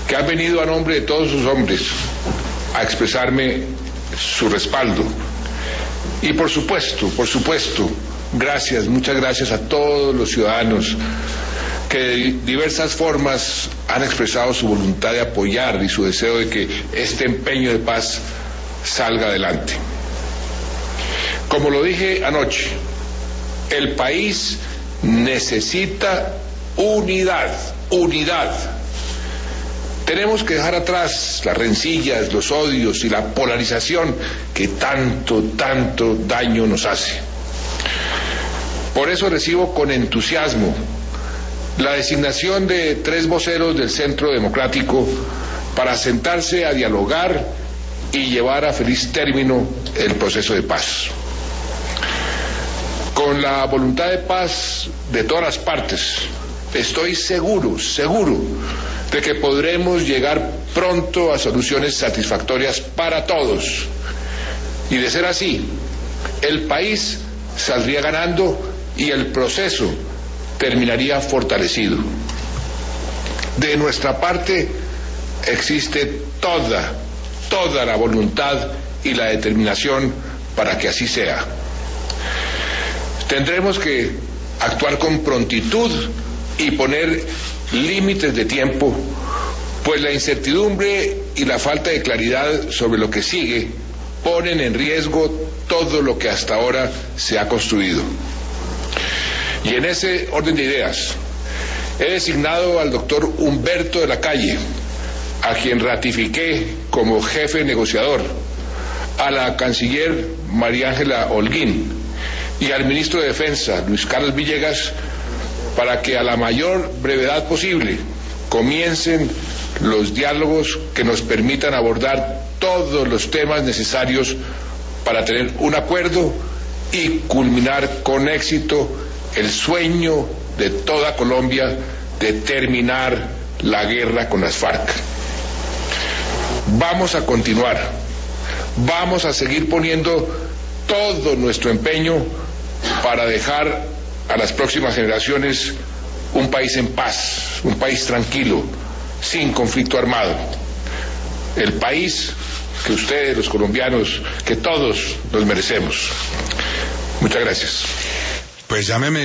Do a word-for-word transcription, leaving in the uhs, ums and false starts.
que han venido a nombre de todos sus hombres a expresarme su respaldo. Y por supuesto, por supuesto, gracias, muchas gracias a todos los ciudadanos que de diversas formas han expresado su voluntad de apoyar y su deseo de que este empeño de paz salga adelante. Como lo dije anoche, el país necesita unidad, unidad. Tenemos que dejar atrás las rencillas, los odios y la polarización que tanto, tanto daño nos hace. Por eso recibo con entusiasmo la designación de tres voceros del Centro Democrático para sentarse a dialogar y llevar a feliz término el proceso de paz. Con la voluntad de paz de todas las partes, estoy seguro, seguro de que podremos llegar pronto a soluciones satisfactorias para todos. Y de ser así, el país saldría ganando y el proceso terminaría fortalecido. De nuestra parte existe toda, toda la voluntad y la determinación para que así sea. Tendremos que actuar con prontitud y poner límites de tiempo, pues la incertidumbre y la falta de claridad sobre lo que sigue ponen en riesgo todo lo que hasta ahora se ha construido. Y en ese orden de ideas, he designado al doctor Humberto de la Calle, a quien ratifiqué como jefe negociador, a la canciller María Ángela Holguín y al ministro de Defensa, Luis Carlos Villegas, para que a la mayor brevedad posible comiencen los diálogos que nos permitan abordar todos los temas necesarios para tener un acuerdo y culminar con éxito el sueño de toda Colombia de terminar la guerra con las FARC. Vamos a continuar, vamos a seguir poniendo todo nuestro empeño para dejar a las próximas generaciones un país en paz, un país tranquilo, sin conflicto armado. El país que ustedes, los colombianos, que todos nos merecemos. Muchas gracias. Pues llámeme.